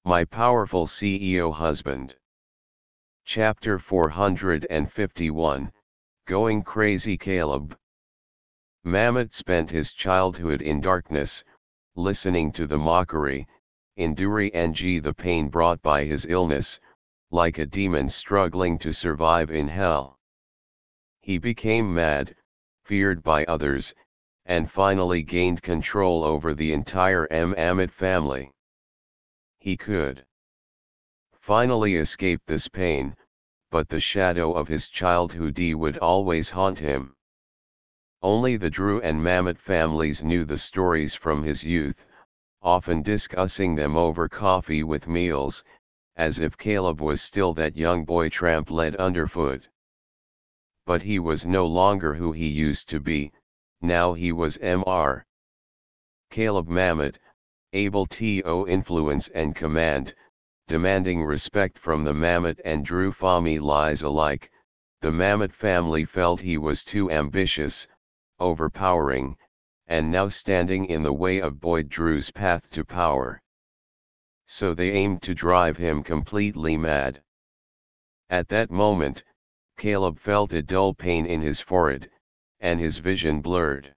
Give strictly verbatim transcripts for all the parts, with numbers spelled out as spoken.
My Powerful C E O Husband. Chapter four hundred fifty-one, Going Crazy Caleb. Mamet spent his childhood in darkness, listening to the mockery, enduring the pain brought by his illness, like a demon struggling to survive in hell. He became mad, feared by others, and finally gained control over the entire Mamet family. He could finally escape this pain, but the shadow of his childhood would always haunt him. Only the Drew and Mamet families knew the stories from his youth, often discussing them over coffee with meals, as if Caleb was still that young boy tramp led underfoot. But he was no longer who he used to be, now he was Mister Caleb Mamet, able to influence and command, demanding respect from the Mamet and Drew families alike. The Mamet family felt he was too ambitious, overpowering, and now standing in the way of Boyd Drew's path to power. So they aimed to drive him completely mad. At that moment, Caleb felt a dull pain in his forehead, and his vision blurred.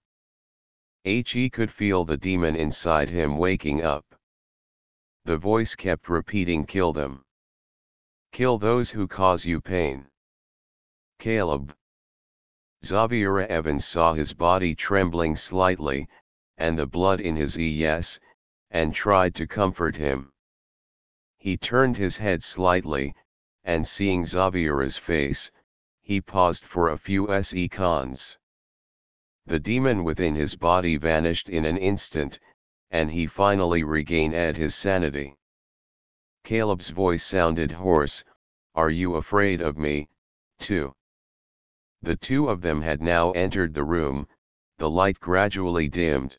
He could feel the demon inside him waking up. The voice kept repeating, "Kill them. Kill those who cause you pain. Caleb." Xavier Evans saw his body trembling slightly, and the blood in his eyes, and tried to comfort him. He turned his head slightly, and seeing Xavier's face, he paused for a few seconds. The demon within his body vanished in an instant, and he finally regained his sanity. Caleb's voice sounded hoarse, "Are you afraid of me, too?" The two of them had now entered the room, the light gradually dimmed.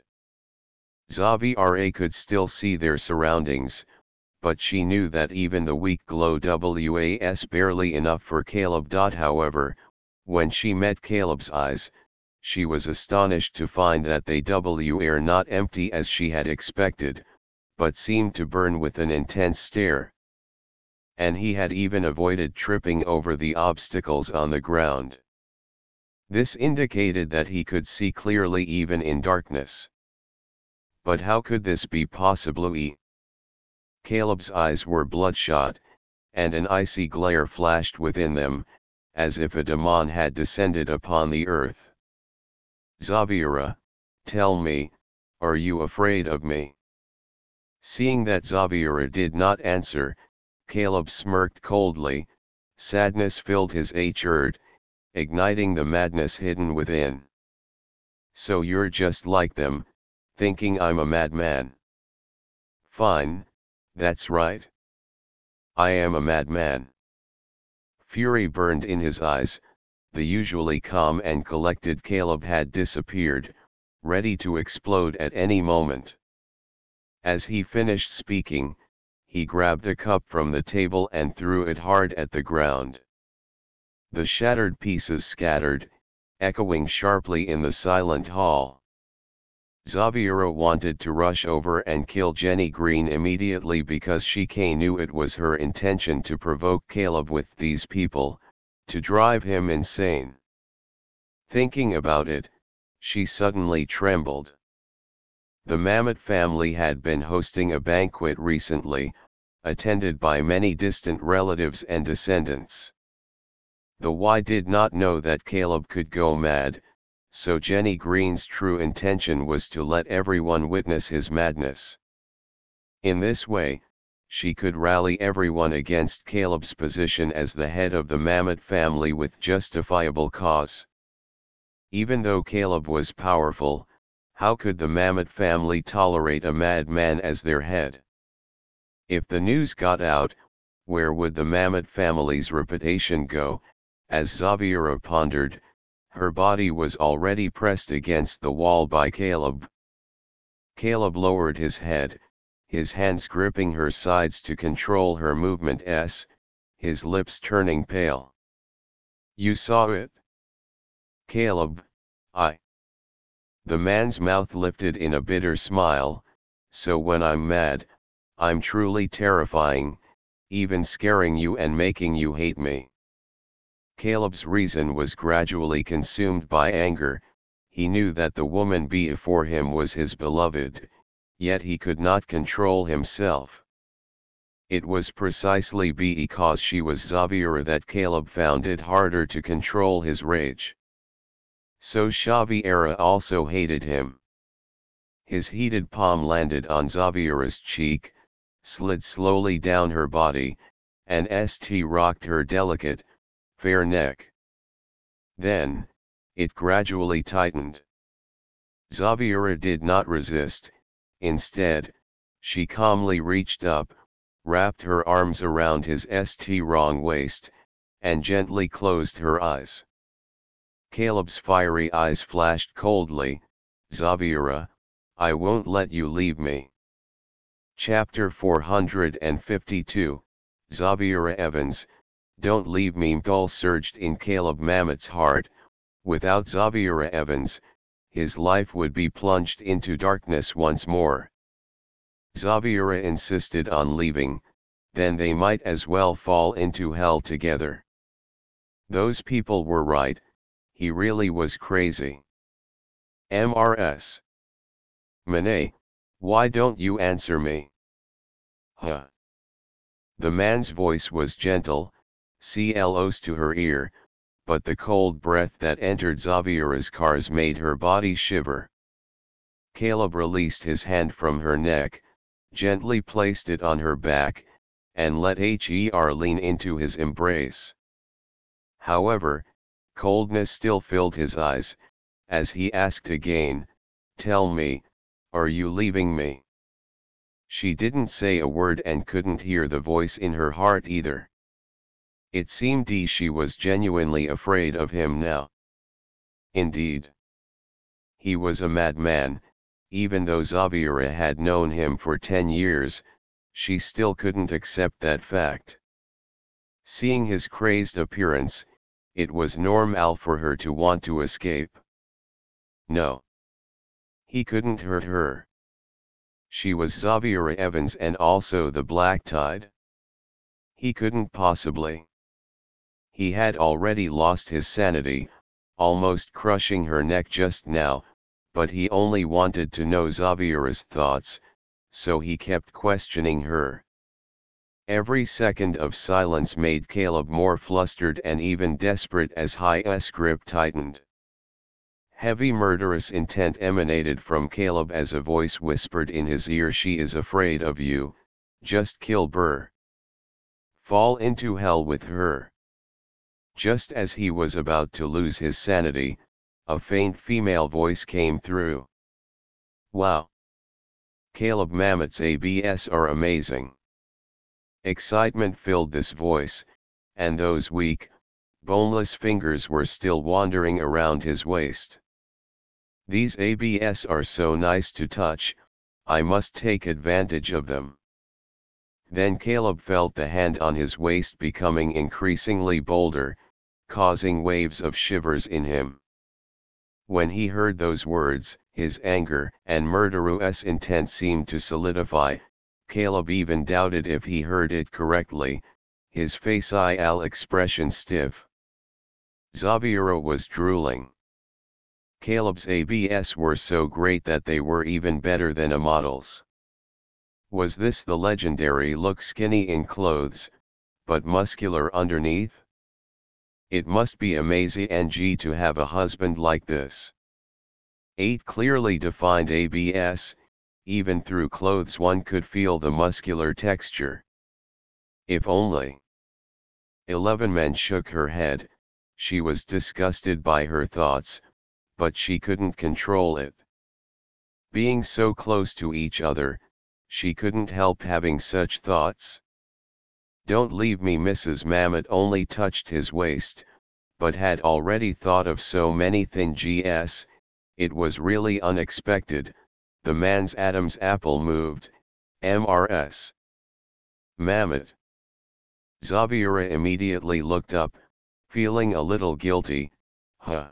Xavier could still see their surroundings, but she knew that even the weak glow was barely enough for Caleb. However, when she met Caleb's eyes, she was astonished to find that they were not empty as she had expected, but seemed to burn with an intense stare. And he had even avoided tripping over the obstacles on the ground. This indicated that he could see clearly even in darkness. But how could this be possible? Caleb's eyes were bloodshot, and an icy glare flashed within them, as if a demon had descended upon the earth. "Xavier, tell me, are you afraid of me?" Seeing that Xavier did not answer, Caleb smirked coldly. Sadness filled his heart, igniting the madness hidden within. "So you're just like them, thinking I'm a madman." "Fine, that's right. I am a madman." Fury burned in his eyes. The usually calm and collected Caleb had disappeared, ready to explode at any moment. As he finished speaking, he grabbed a cup from the table and threw it hard at the ground. The shattered pieces scattered, echoing sharply in the silent hall. Xavier wanted to rush over and kill Jenny Green immediately because she knew it was her intention to provoke Caleb with these people, to drive him insane. Thinking about it, she suddenly trembled. The Mamet family had been hosting a banquet recently, attended by many distant relatives and descendants. The Y did not know that Caleb could go mad, so Jenny Green's true intention was to let everyone witness his madness. In this way, she could rally everyone against Caleb's position as the head of the Mamet family with justifiable cause. Even though Caleb was powerful, how could the Mamet family tolerate a madman as their head? If the news got out, where would the Mamet family's reputation go? As Xavier pondered, her body was already pressed against the wall by Caleb. Caleb lowered his head, his hands gripping her sides to control her movements, his lips turning pale. "You saw it?" "Caleb, I..." The man's mouth lifted in a bitter smile. "So when I'm mad, I'm truly terrifying, even scaring you and making you hate me. Caleb's reason was gradually consumed by anger. He knew that the woman before him was his beloved, yet he could not control himself. It was precisely because she was Xaviera that Caleb found it harder to control his rage. So Xaviera also hated him. His heated palm landed on Xaviera's cheek, slid slowly down her body, and st rocked her delicate, fair neck. Then, it gradually tightened. Xaviera did not resist. Instead, she calmly reached up, wrapped her arms around his strong waist, and gently closed her eyes. Caleb's fiery eyes flashed coldly. Xaviera, I won't let you leave me. Chapter four hundred fifty-two, Xaviera Evans, Don't Leave Me. Gall surged in Caleb Mamet's heart. Without Xaviera Evans, his life would be plunged into darkness once more. Xaviera insisted on leaving, then they might as well fall into hell together. Those people were right, he really was crazy. M R S. Manet, why don't you answer me? Huh. The man's voice was gentle, close to her ear, but the cold breath that entered Xaviera's cars made her body shiver. Caleb released his hand from her neck, gently placed it on her back, and let her lean into his embrace. However, coldness still filled his eyes, as he asked again, Tell me, are you leaving me? She didn't say a word and couldn't hear the voice in her heart either. It seemed she was genuinely afraid of him now. Indeed. He was a madman. Even though Xaviera had known him for ten years, she still couldn't accept that fact. Seeing his crazed appearance, it was normal for her to want to escape. No. He couldn't hurt her. She was Xaviera Evans and also the Black Tide. He couldn't possibly. He had already lost his sanity, almost crushing her neck just now, but he only wanted to know Xaviera's thoughts, so he kept questioning her. Every second of silence made Caleb more flustered and even desperate as his grip tightened. Heavy murderous intent emanated from Caleb as a voice whispered in his ear, She is afraid of you, just kill her. Fall into hell with her. Just as he was about to lose his sanity, a faint female voice came through. Wow! Caleb Mamet's A B S are amazing. Excitement filled this voice, and those weak, boneless fingers were still wandering around his waist. These A B S are so nice to touch, I must take advantage of them. Then Caleb felt the hand on his waist becoming increasingly bolder, causing waves of shivers in him. When he heard those words, his anger and murderous intent seemed to solidify. Caleb even doubted if he heard it correctly, his facial expression stiff. Xaviera was drooling. Caleb's A B S were so great that they were even better than a model's. Was this the legendary look, skinny in clothes, but muscular underneath? It must be amazing to have a husband like this. eight Clearly defined A B S, even through clothes one could feel the muscular texture. If only. eleven Men shook her head. She was disgusted by her thoughts, but she couldn't control it. Being so close to each other, she couldn't help having such thoughts. Don't leave me. Missus Mamet only touched his waist, but had already thought of so many things. It was really unexpected. The man's Adam's apple moved. M R S. Mamet. Xaviera immediately looked up, feeling a little guilty. Huh.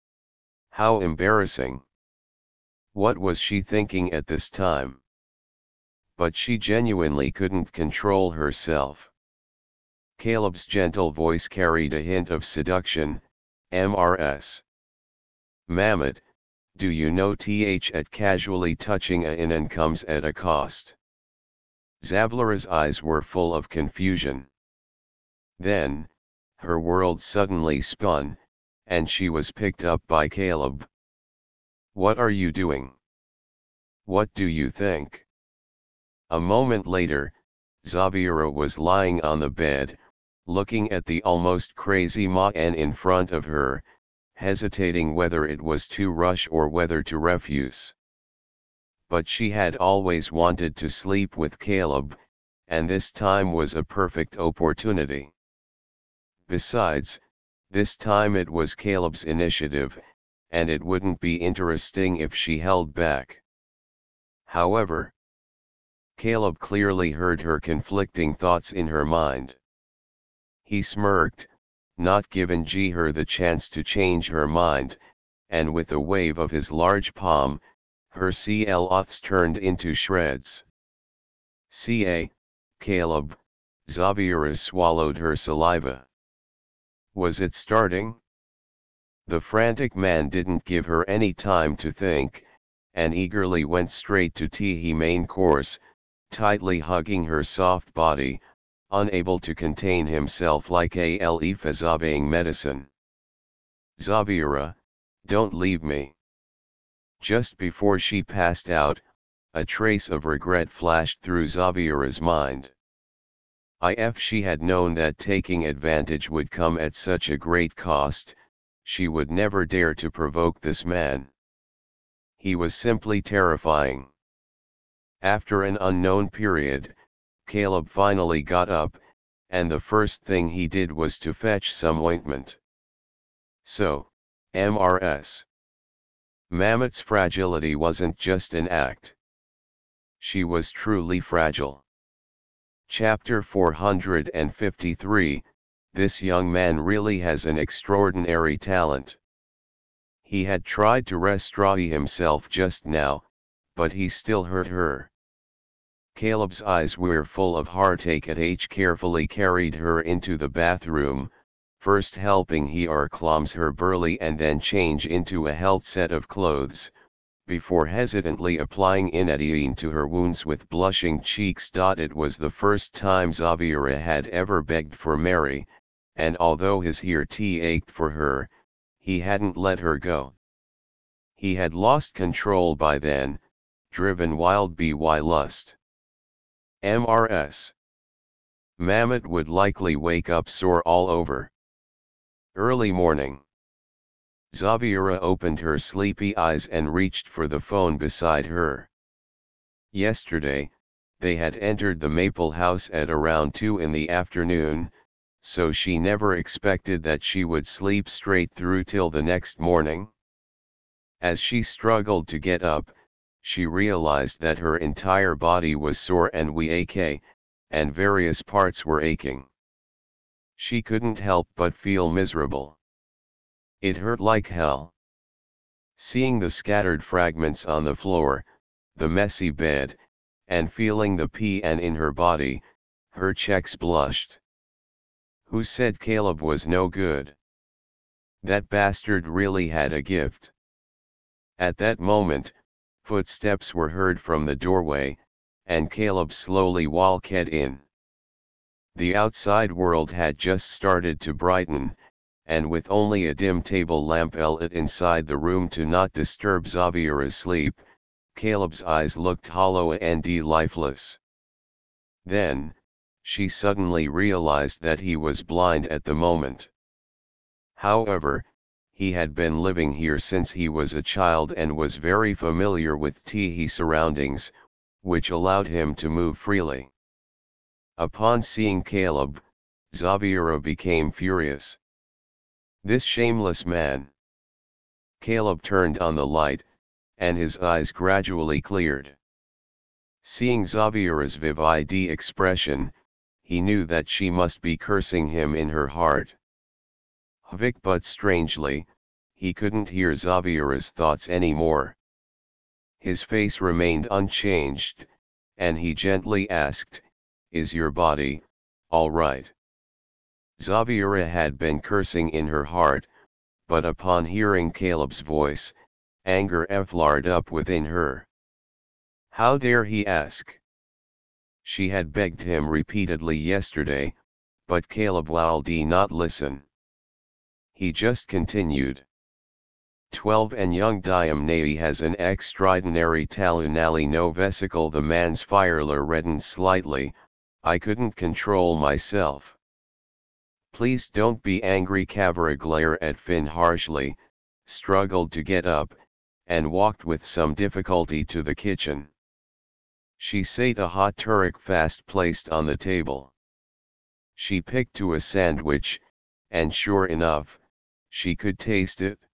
How embarrassing. What was she thinking at this time? but she genuinely couldn't control herself. Caleb's gentle voice carried a hint of seduction. M R S. Mammoth, do you know th at casually touching a in and comes at a cost. Zavlera's eyes were full of confusion. Then, her world suddenly spun, and she was picked up by Caleb. What are you doing? What do you think? A moment later, Zaviera was lying on the bed, looking at the almost crazy man in front of her, hesitating whether it was to rush or whether to refuse. But she had always wanted to sleep with Caleb, and this time was a perfect opportunity. Besides, this time it was Caleb's initiative, and it wouldn't be interesting if she held back. However, Caleb clearly heard her conflicting thoughts in her mind. He smirked, not giving her the chance to change her mind, and with a wave of his large palm, her cloths turned into shreds. Ca, Caleb, Zaviera swallowed her saliva. Was it starting? The frantic man didn't give her any time to think, and eagerly went straight to the main course, tightly hugging her soft body, unable to contain himself like a lefazaving medicine. Zaviera, don't leave me. Just before she passed out, a trace of regret flashed through Zaviera's mind. If she had known that taking advantage would come at such a great cost, she would never dare to provoke this man. He was simply terrifying. After an unknown period, Caleb finally got up, and the first thing he did was to fetch some ointment. So, M R S. Mammoth's fragility wasn't just an act. She was truly fragile. Chapter four hundred fifty-three, This young man really has an extraordinary talent. He had tried to restrain himself just now, but he still hurt her. Caleb's eyes were full of heartache as he carefully carried her into the bathroom, first helping her cleanse her burly and then change into a healthy set of clothes, before hesitantly applying inediene to her wounds with blushing cheeks. It was the first time Zaviera had ever begged for Mary, and although his heart ached for her, he hadn't let her go. He had lost control by then, driven wild by lust. M R S. Mammoth would likely wake up sore all over. Early morning. Zaviera opened her sleepy eyes and reached for the phone beside her. Yesterday, they had entered the Maple House at around two in the afternoon, so she never expected that she would sleep straight through till the next morning. As she struggled to get up, she realized that her entire body was sore and weak, and various parts were aching. She couldn't help but feel miserable. It hurt like hell. Seeing the scattered fragments on the floor, the messy bed, and feeling the pain in her body, her cheeks blushed. Who said Caleb was no good? That bastard really had a gift. At that moment, footsteps were heard from the doorway, and Caleb slowly walked in. The outside world had just started to brighten, and with only a dim table lamp lit inside the room to not disturb Zaviera's sleep, Caleb's eyes looked hollow and lifeless. Then, she suddenly realized that he was blind at the moment. However, he had been living here since he was a child and was very familiar with the surroundings, which allowed him to move freely. Upon seeing Caleb, Zaviera became furious. This shameless man. Caleb turned on the light, and his eyes gradually cleared. Seeing Zaviera's vivid expression, he knew that she must be cursing him in her heart. Vic, but strangely, he couldn't hear Zaviera's thoughts anymore. His face remained unchanged, and he gently asked, "Is your body, all right?" Zaviera had been cursing in her heart, but upon hearing Caleb's voice, anger flared up within her. How dare he ask? She had begged him repeatedly yesterday, but Caleb would not listen. He just continued. twelve and young Diam Nai has an extraordinary talunali no vesicle. The man's fireler reddened slightly. I couldn't control myself. Please don't be angry. Kavara glared at Finn harshly, struggled to get up, and walked with some difficulty to the kitchen. She sate a hot turek fast placed on the table. She picked to a sandwich, and sure enough, she could taste it.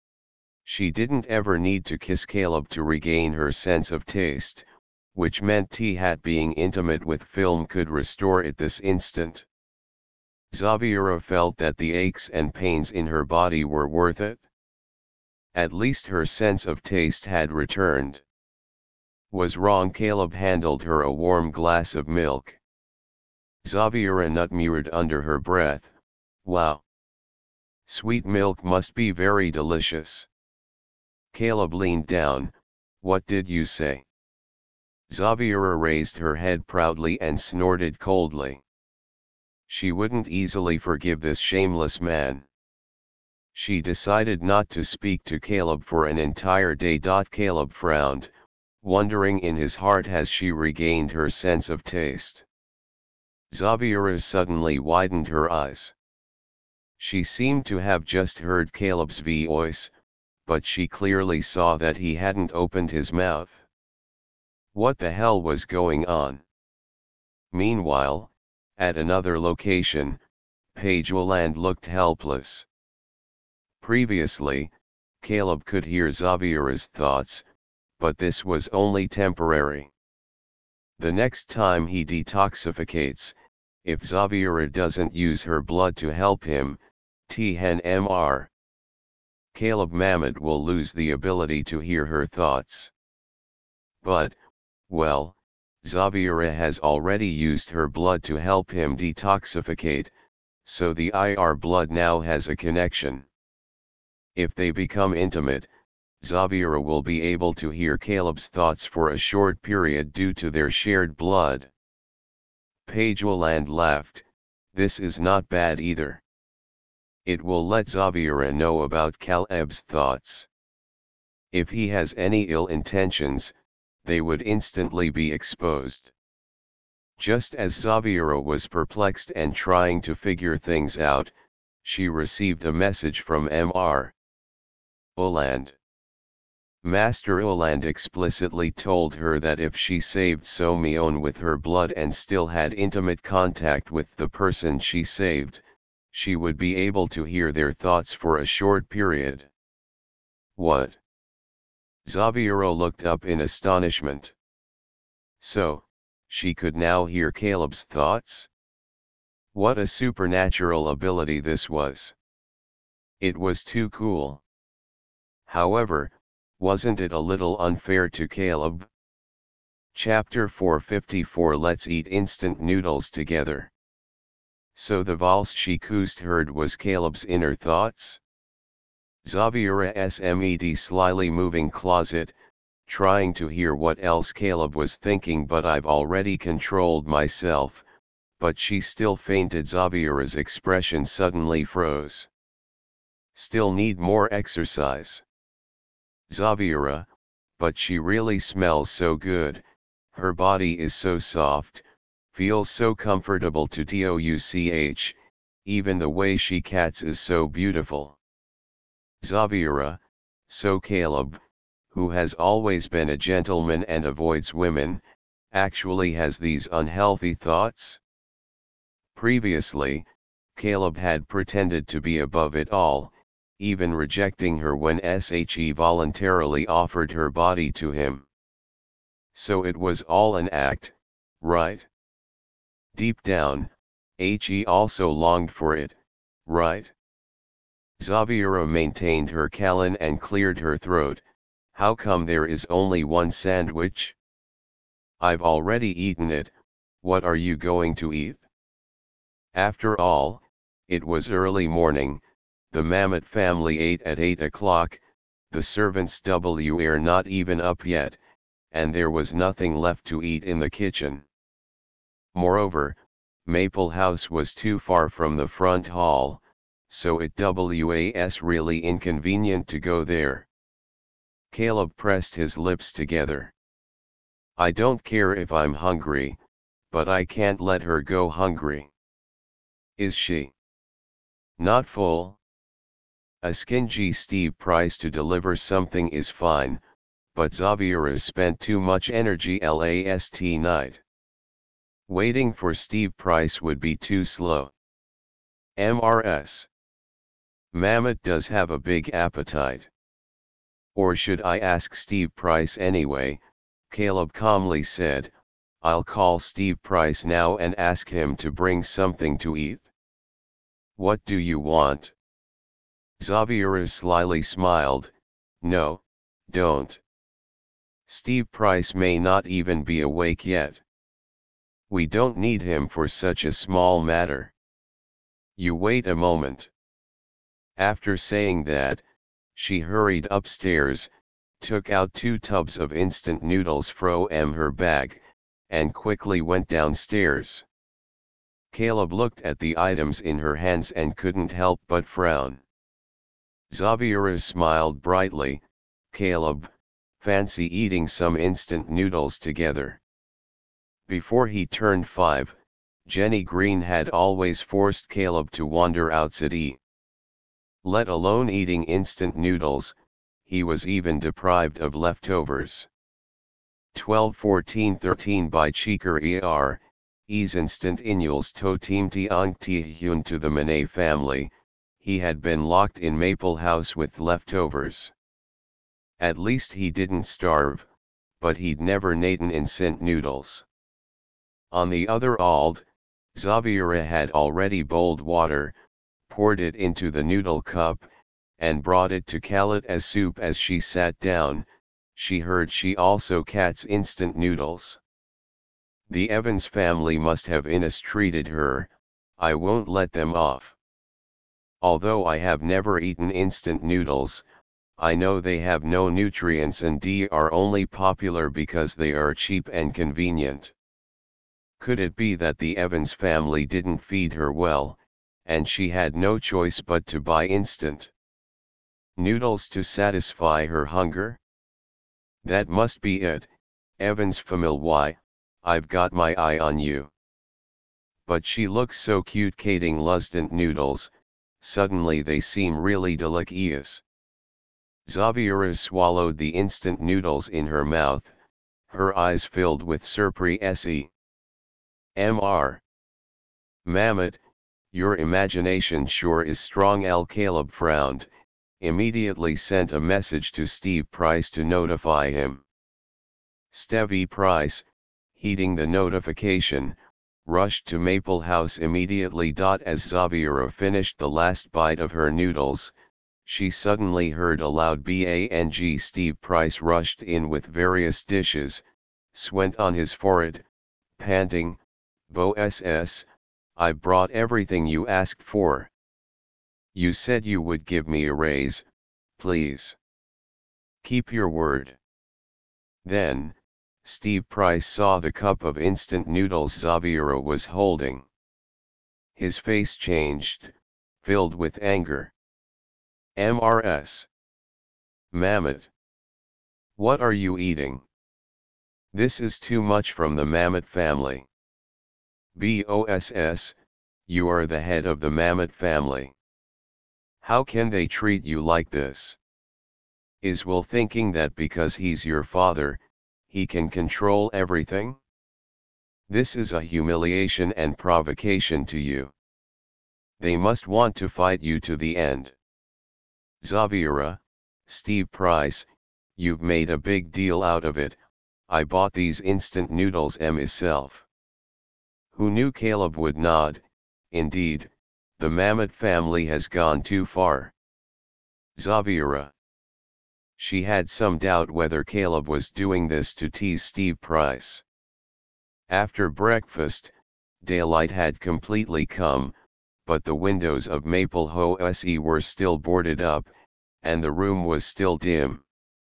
She didn't ever need to kiss Caleb to regain her sense of taste, which meant T-Hat being intimate with film could restore it this instant. Zaviera felt that the aches and pains in her body were worth it. At least her sense of taste had returned. Was wrong. Caleb handled her a warm glass of milk. Zaviera nutmered under her breath. Wow! Sweet milk must be very delicious. Caleb leaned down. What did you say? Zaviera raised her head proudly and snorted coldly. She wouldn't easily forgive this shameless man. She decided not to speak to Caleb for an entire day. Caleb frowned, wondering in his heart, has she regained her sense of taste? Zaviera suddenly widened her eyes. She seemed to have just heard Caleb's voice, but she clearly saw that he hadn't opened his mouth. What the hell was going on? Meanwhile, at another location, Paige Willand looked helpless. Previously, Caleb could hear Zaviera's thoughts, but this was only temporary. The next time he detoxificates, if Zaviera doesn't use her blood to help him, T-Hen M R. Caleb Mamet will lose the ability to hear her thoughts. But, well, Zaviera has already used her blood to help him detoxificate, so the I R blood now has a connection. If they become intimate, Zaviera will be able to hear Caleb's thoughts for a short period due to their shared blood. Paige Willand laughed. This is not bad either. It will let Zaviera know about Caleb's thoughts. If he has any ill intentions, they would instantly be exposed. Just as Zaviera was perplexed and trying to figure things out, she received a message from M R Willand. Master Willand explicitly told her that if she saved Somion with her blood and still had intimate contact with the person she saved, she would be able to hear their thoughts for a short period. What? Zaviera looked up in astonishment. So, she could now hear Caleb's thoughts? What a supernatural ability this was. It was too cool. However, wasn't it a little unfair to Caleb? Chapter four fifty-four Let's eat instant noodles together. So the valse she coosed heard was Caleb's inner thoughts? Zaviera smed slyly moving closet, trying to hear what else Caleb was thinking, but I've already controlled myself, but she still fainted. Zaviera's expression suddenly froze. Still need more exercise. Zaviera, but she really smells so good, her body is so soft, feels so comfortable to touch, even the way she cats is so beautiful. Zaviera, so Caleb, who has always been a gentleman and avoids women, actually has these unhealthy thoughts? Previously, Caleb had pretended to be above it all, even rejecting her when she voluntarily offered her body to him. So it was all an act, right? Deep down, he also longed for it, right? Zaviera maintained her calm and cleared her throat. How come there is only one sandwich? I've already eaten it, what are you going to eat? After all, it was early morning, the Mamet family ate at eight o'clock, the servants were not even up yet, and there was nothing left to eat in the kitchen. Moreover, Maple House was too far from the front hall, so it was really inconvenient to go there. Caleb pressed his lips together. I don't care if I'm hungry, but I can't let her go hungry. Is she not full? A stingy Steve Price to deliver something is fine, but Xavier spent too much energy last night. Waiting for Steve Price would be too slow. M R S. Mamet does have a big appetite. Or should I ask Steve Price anyway? Caleb calmly said, I'll call Steve Price now and ask him to bring something to eat. What do you want? Xavier slyly smiled, no, don't. Steve Price may not even be awake yet. We don't need him for such a small matter. You wait a moment. After saying that, she hurried upstairs, took out two tubs of instant noodles from her bag, and quickly went downstairs. Caleb looked at the items in her hands and couldn't help but frown. Xavier smiled brightly, Caleb, fancy eating some instant noodles together. Before he turned five, Jenny Green had always forced Caleb to wander outside. Let alone eating instant noodles, he was even deprived of leftovers. twelve fourteen thirteen by Cheeker er, is instant inuls to team tiang ti to the Manet family, he had been locked in Maple House with leftovers. At least he didn't starve, but he'd never naten instant noodles. On the other hand, Xavier had already boiled water, poured it into the noodle cup, and brought it to Khaled as soup. As she sat down, she heard she also cat's instant noodles. The Evans family must have mistreated her, I won't let them off. Although I have never eaten instant noodles, I know they have no nutrients and they are only popular because they are cheap and convenient. Could it be that the Evans family didn't feed her well, and she had no choice but to buy instant noodles to satisfy her hunger? That must be it, Evans family, why, I've got my eye on you. But she looks so cute eating instant noodles, suddenly they seem really delicious. Xavier swallowed the instant noodles in her mouth, her eyes filled with surprise. Mister Mamet, your imagination sure is strong. L. Caleb frowned, immediately sent a message to Steve Price to notify him. Stevie Price, heeding the notification, rushed to Maple House immediately. As Xavier finished the last bite of her noodles, she suddenly heard a loud bang. Steve Price rushed in with various dishes, sweat on his forehead, panting, Boss, I brought everything you asked for. You said you would give me a raise, please. Keep your word. Then, Steve Price saw the cup of instant noodles Xavier was holding. His face changed, filled with anger. Mister Mamet. What are you eating? This is too much from the Mamet family. Boss, you are the head of the Mamet family. How can they treat you like this? Is Will thinking that because he's your father, he can control everything? This is a humiliation and provocation to you. They must want to fight you to the end. Xavier, Steve Price, you've made a big deal out of it, I bought these instant noodles myself. Who knew Caleb would nod? Indeed, the Mamet family has gone too far. Xavier. She had some doubt whether Caleb was doing this to tease Steve Price. After breakfast, daylight had completely come, but the windows of Maple House were still boarded up, and the room was still dim.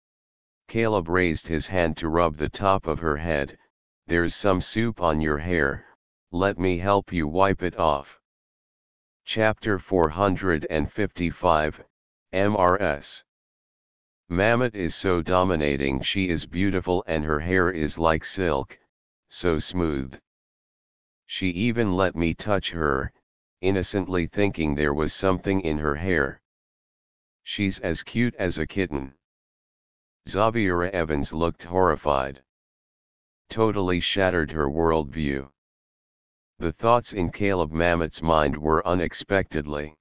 Caleb raised his hand to rub the top of her head. "There's some soup on your hair, let me help you wipe it off." Chapter four hundred fifty-five, M R S. Mammoth is so dominating. She is beautiful and her hair is like silk, so smooth. She even let me touch her, innocently thinking there was something in her hair. She's as cute as a kitten. Xaviera Evans looked horrified. Totally shattered her worldview. The thoughts in Caleb Mammoth's mind were unexpectedly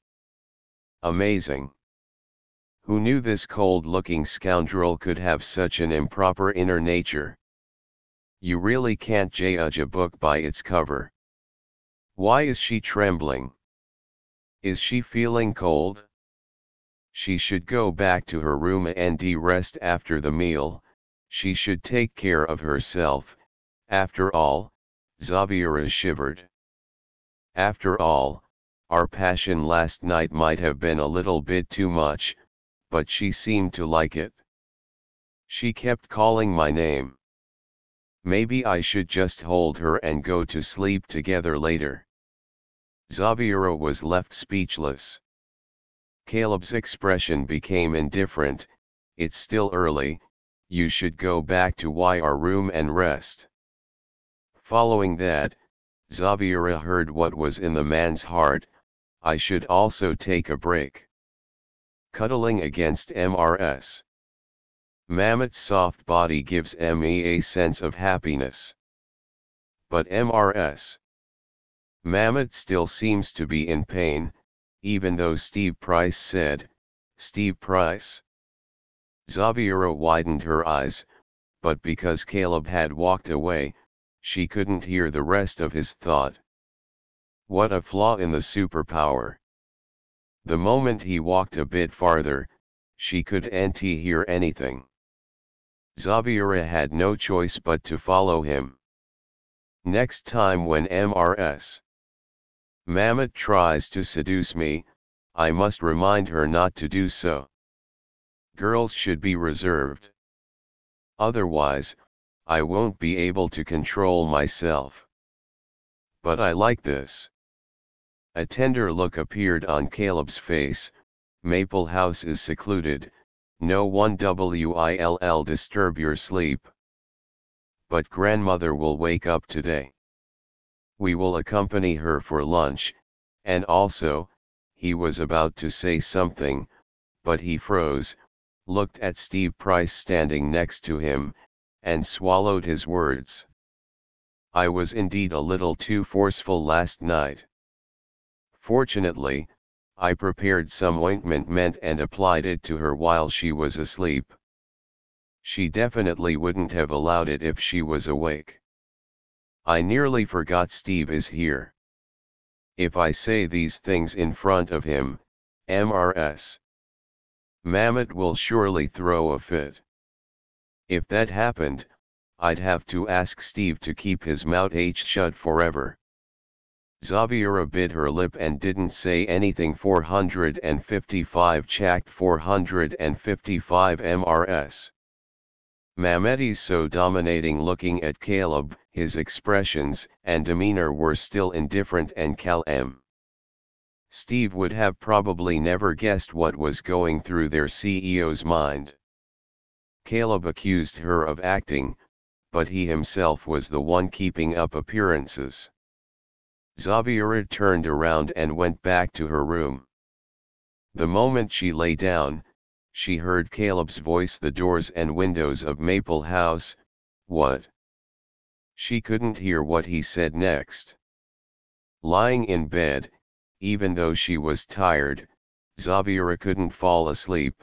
amazing. Who knew this cold-looking scoundrel could have such an improper inner nature? You really can't judge a book by its cover. Why is she trembling? Is she feeling cold? She should go back to her room and rest after the meal. She should take care of herself. After all, Xaviera shivered. After all, our passion last night might have been a little bit too much, but she seemed to like it. She kept calling my name. Maybe I should just hold her and go to sleep together later. Xaviera was left speechless. Caleb's expression became indifferent. "It's still early, you should go back to our room and rest." Following that, Xaviera heard what was in the man's heart: I should also take a break. Cuddling against M R S. Mammoth's soft body gives me a sense of happiness. But M R S. Mammoth still seems to be in pain, even though Steve Price said, "Steve Price?" Xaviera widened her eyes, but because Caleb had walked away, she couldn't hear the rest of his thought. What a flaw in the superpower. The moment he walked a bit farther, she couldn't hear anything. Xaviera had no choice but to follow him. Next time when M R S. Mammoth tries to seduce me, I must remind her not to do so. Girls should be reserved. Otherwise, I won't be able to control myself. But I like this. A tender look appeared on Caleb's face. Maple House is secluded, no one will disturb your sleep. But grandmother will wake up today. We will accompany her for lunch, and also, he was about to say something, but he froze, looked at Steve Price standing next to him, and swallowed his words. I was indeed a little too forceful last night. Fortunately, I prepared some ointment and applied it to her while she was asleep. She definitely wouldn't have allowed it if she was awake. I nearly forgot Steve is here. If I say these things in front of him, M R S. Mammoth will surely throw a fit. If that happened, I'd have to ask Steve to keep his mouth shut forever. Xaviera bit her lip and didn't say anything. four hundred fifty-five Chact four hundred fifty-five M R S. Mammoth's so dominating looking at Caleb, his expressions and demeanor were still indifferent and calm. Steve would have probably never guessed what was going through their C E O's mind. Caleb accused her of acting, but he himself was the one keeping up appearances. Xaviera turned around and went back to her room. The moment she lay down, she heard Caleb's voice. The doors and windows of Maple House, what? She couldn't hear what he said next. Lying in bed, even though she was tired, Xaviera couldn't fall asleep.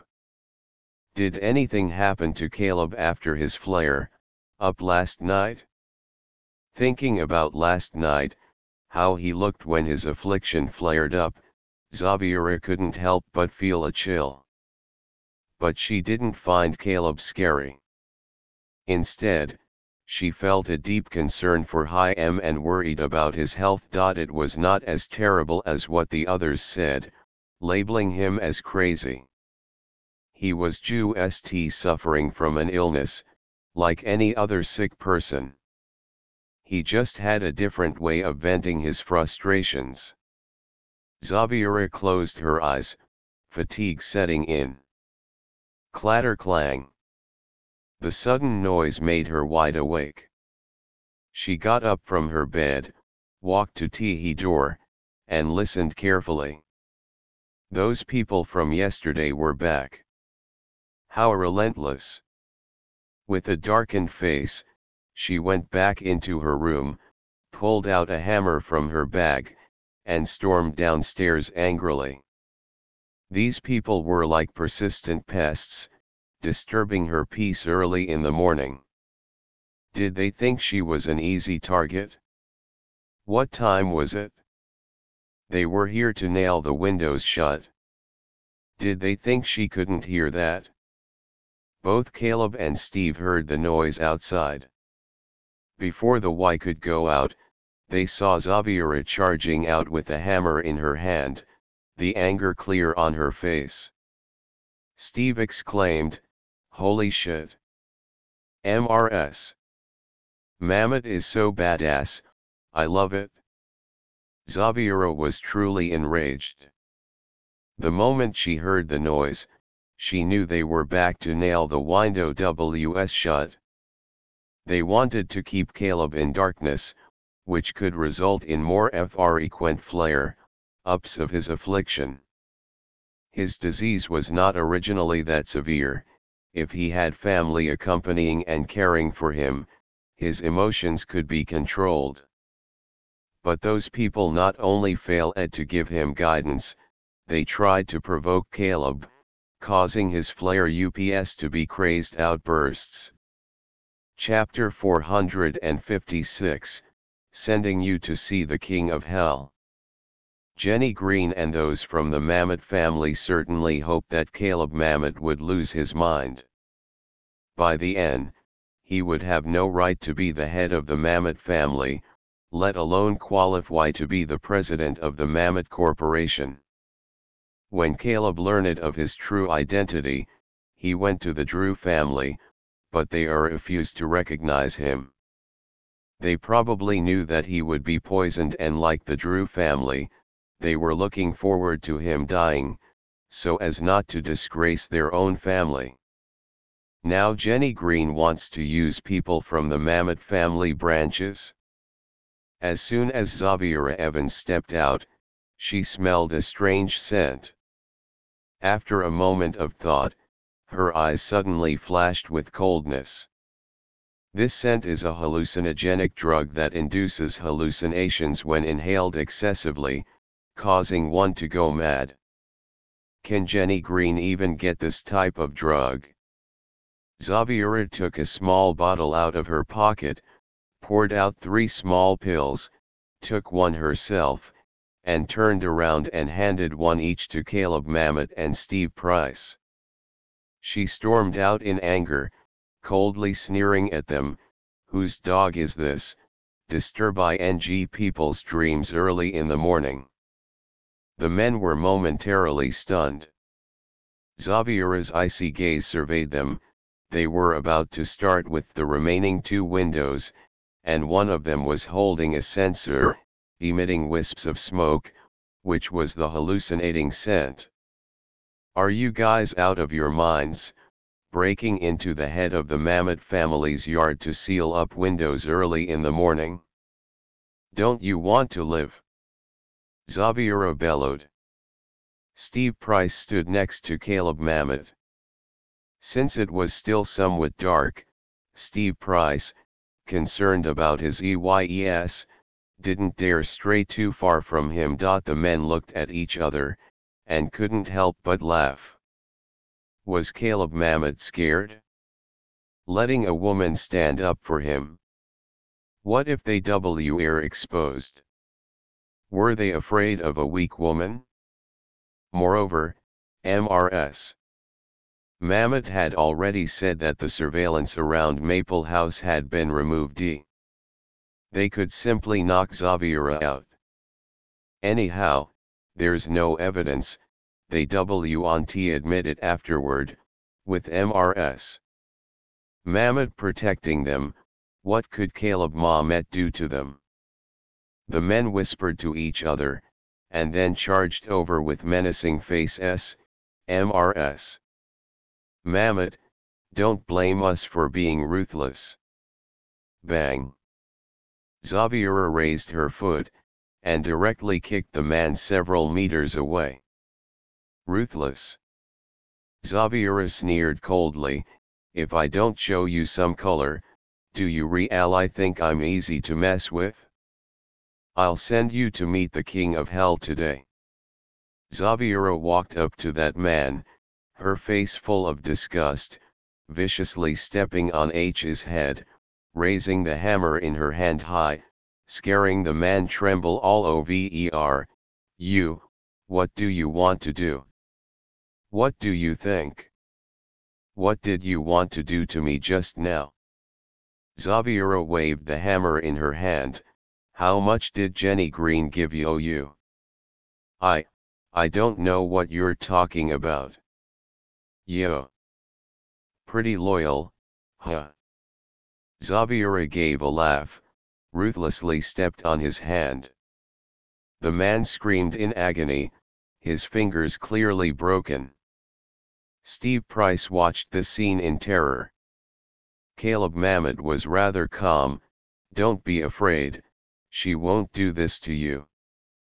Did anything happen to Caleb after his flare up last night? Thinking about last night, how he looked when his affliction flared up, Xaviera couldn't help but feel a chill. But she didn't find Caleb scary. Instead, she felt a deep concern for Chaim and worried about his health. It was not as terrible as what the others said, labeling him as crazy. He was just suffering from an illness, like any other sick person. He just had a different way of venting his frustrations. Zaviera closed her eyes, fatigue setting in. Clatter-clang. The sudden noise made her wide awake. She got up from her bed, walked to the door, and listened carefully. Those people from yesterday were back. How relentless. With a darkened face, she went back into her room, pulled out a hammer from her bag, and stormed downstairs angrily. These people were like persistent pests, disturbing her peace early in the morning. Did they think she was an easy target? What time was it? They were here to nail the windows shut. Did they think she couldn't hear that? Both Caleb and Steve heard the noise outside. Before the Y could go out, they saw Zaviera charging out with a hammer in her hand, the anger clear on her face. Steve exclaimed, "Holy shit! M R S. Mamet is so badass, I love it." Zaviera was truly enraged. The moment she heard the noise, she knew they were back to nail the windows shut. They wanted to keep Caleb in darkness, which could result in more frequent flare-ups of his affliction. His disease was not originally that severe. If he had family accompanying and caring for him, his emotions could be controlled. But those people not only failed to give him guidance, they tried to provoke Caleb, causing his flare-ups to be crazed outbursts. Chapter four hundred fifty-six, Sending You to See the King of Hell. Jenny Green and those from the Mamet family certainly hoped that Caleb Mamet would lose his mind. By the end, he would have no right to be the head of the Mamet family, let alone qualify to be the president of the Mamet Corporation. When Caleb learned of his true identity, he went to the Drew family, but they refused to recognize him. They probably knew that he would be poisoned, and like the Drew family, they were looking forward to him dying, so as not to disgrace their own family. Now Jenny Green wants to use people from the Mamet family branches. As soon as Zaviera Evans stepped out, she smelled a strange scent. After a moment of thought, her eyes suddenly flashed with coldness. This scent is a hallucinogenic drug that induces hallucinations when inhaled excessively, causing one to go mad. Can Jenny Green even get this type of drug? Zaviera took a small bottle out of her pocket, poured out three small pills, took one herself, and turned around and handed one each to Caleb Mamet and Steve Price. She stormed out in anger, coldly sneering at them. Whose dog is this? Disturbing people's dreams early in the morning. The men were momentarily stunned. Zaviera's icy gaze surveyed them. They were about to start with the remaining two windows, and one of them was holding a censer, emitting wisps of smoke, which was the hallucinating scent. "Are you guys out of your minds, breaking into the head of the Mamet family's yard to seal up windows early in the morning? Don't you want to live?" Zaviera bellowed. Steve Price stood next to Caleb Mamet. Since it was still somewhat dark, Steve Price, concerned about his E Y E S, didn't dare stray too far from him. The men looked at each other, and couldn't help but laugh. Was Caleb Mamet scared? Letting a woman stand up for him? What if they were exposed? Were they afraid of a weak woman? Moreover, M R S Mamet had already said that the surveillance around Maple House had been removed. They could simply knock Xaviera out. Anyhow, there's no evidence, they won't admit it afterward, with M R S Mamet protecting them. What could Caleb Mamet do to them? The men whispered to each other, and then charged over with menacing faces. M R S Mamet, don't blame us for being ruthless. Bang! Xaviera raised her foot, and directly kicked the man several meters away. Ruthless? Xaviera sneered coldly, if I don't show you some color, do you really think I'm easy to mess with? I'll send you to meet the king of hell today. Xaviera walked up to that man, her face full of disgust, viciously stepping on H's head, raising the hammer in her hand high, scaring the man tremble all over. You, what do you want to do? What do you think? What did you want to do to me just now? Xaviera waved the hammer in her hand. How much did Jenny Green give you? I, I don't know what you're talking about. Yo. Pretty loyal, huh? Xaviera gave a laugh, ruthlessly stepped on his hand. The man screamed in agony, his fingers clearly broken. Steve Price watched the scene in terror. Caleb Mamet was rather calm. Don't be afraid, she won't do this to you.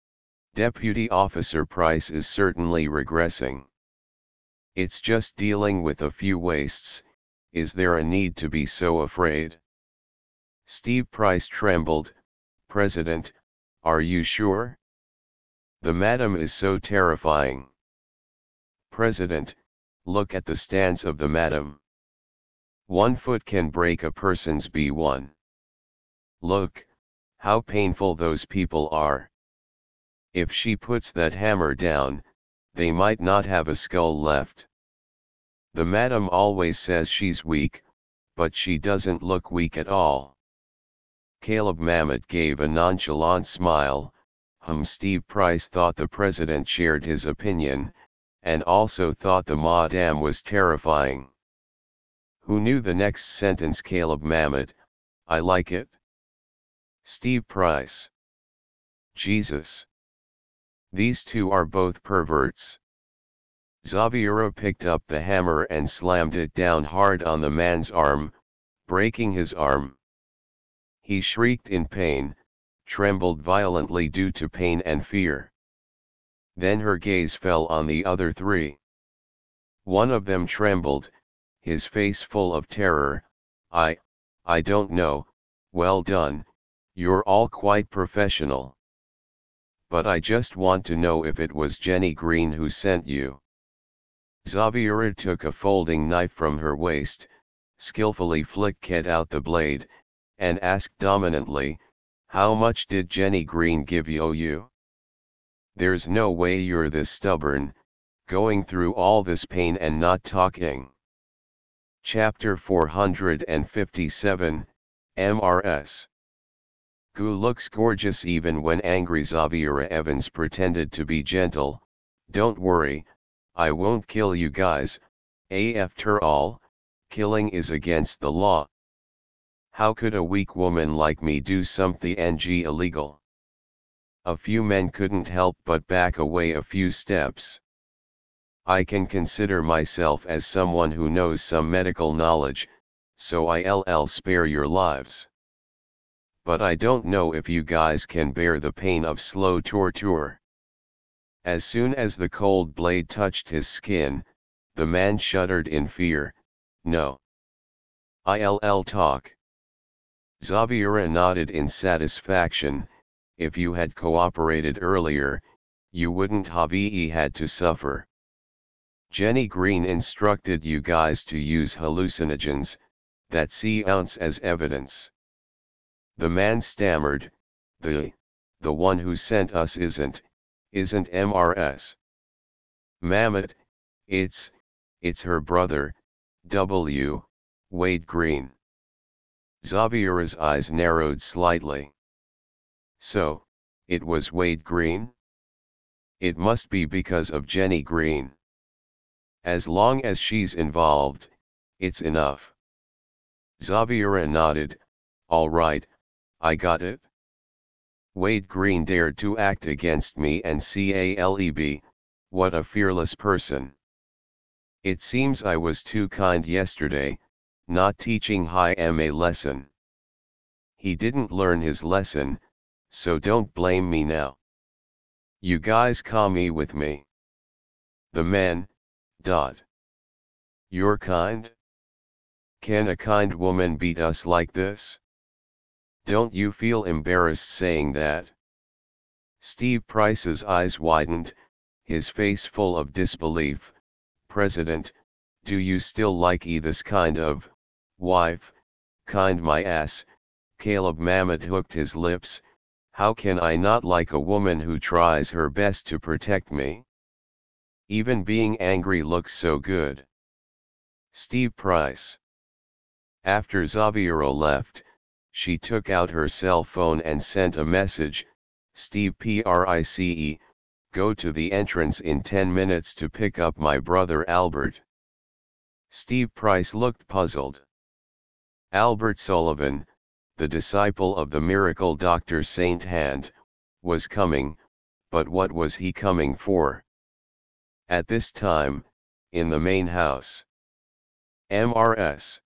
Deputy Officer Price is certainly regressing. It's just dealing with a few wastes, is there a need to be so afraid? Steve Price trembled. President, are you sure? The madam is so terrifying. President, look at the stance of the madam. One foot can break a person's B one. Look, how painful those people are. If she puts that hammer down, they might not have a skull left. The madam always says she's weak, but she doesn't look weak at all. Caleb Mamet gave a nonchalant smile. Hum. Steve Price thought the president shared his opinion, and also thought the madam was terrifying. Who knew the next sentence? Caleb Mamet, I like it. Steve Price. Jesus. These two are both perverts. Xaviera picked up the hammer and slammed it down hard on the man's arm, breaking his arm. He shrieked in pain, trembled violently due to pain and fear. Then her gaze fell on the other three. One of them trembled, his face full of terror. I, I don't know, well done, you're all quite professional. But I just want to know if it was Jenny Green who sent you. Xaviera took a folding knife from her waist, skillfully flicked out the blade, and asked dominantly, how much did Jenny Green give you? There's no way you're this stubborn, going through all this pain and not talking. Chapter four hundred fifty-seven, M R S. Goo looks gorgeous even when angry. Xaviera Evans pretended to be gentle. Don't worry, I won't kill you guys, after all, killing is against the law. How could a weak woman like me do something illegal? A few men couldn't help but back away a few steps. I can consider myself as someone who knows some medical knowledge, so I'll spare your lives. But I don't know if you guys can bear the pain of slow torture. As soon as the cold blade touched his skin, the man shuddered in fear. No. I'll talk. Xaviera nodded in satisfaction. If you had cooperated earlier, you wouldn't have had to suffer. Jenny Green instructed you guys to use hallucinogens, that counts as evidence. The man stammered, the, the one who sent us isn't, isn't M R S. Mamet, it's, it's her brother, W. Wade Green. Xaviera's eyes narrowed slightly. So, it was Wade Green? It must be because of Jenny Green. As long as she's involved, it's enough. Xaviera nodded, all right, I got it. Wade Green dared to act against me and Caleb, what a fearless person. It seems I was too kind yesterday, not teaching him a lesson. He didn't learn his lesson, so don't blame me now. You guys commie with me. The men, dot. You're kind? Can a kind woman beat us like this? Don't you feel embarrassed saying that? Steve Price's eyes widened, his face full of disbelief. President, do you still like e this kind of wife? Kind my ass. Caleb Mamet hooked his lips. How can I not like a woman who tries her best to protect me? Even being angry looks so good. Steve Price. After Xaviera left, she took out her cell phone and sent a message. Steve Price, go to the entrance in ten minutes to pick up my brother Albert. Steve Price looked puzzled. Albert Sullivan, the disciple of the miracle doctor Saint Hand, was coming, but what was he coming for? At this time, in the main house. M R S.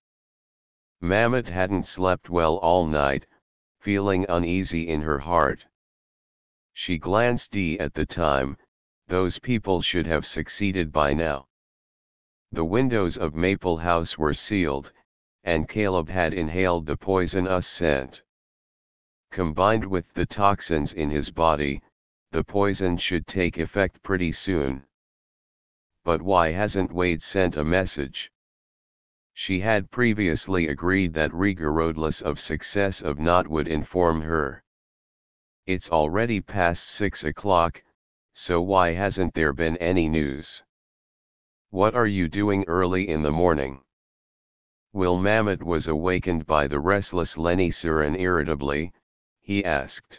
Mamet hadn't slept well all night, feeling uneasy in her heart. She glanced at the time, those people should have succeeded by now. The windows of Maple House were sealed, and Caleb had inhaled the poisonous scent. Combined with the toxins in his body, the poison should take effect pretty soon. But why hasn't Wade sent a message? She had previously agreed that regardless of success of not would inform her. It's already past six o'clock, so why hasn't there been any news? What are you doing early in the morning? Will Mamet was awakened by the restless Lenny Surin irritably, he asked.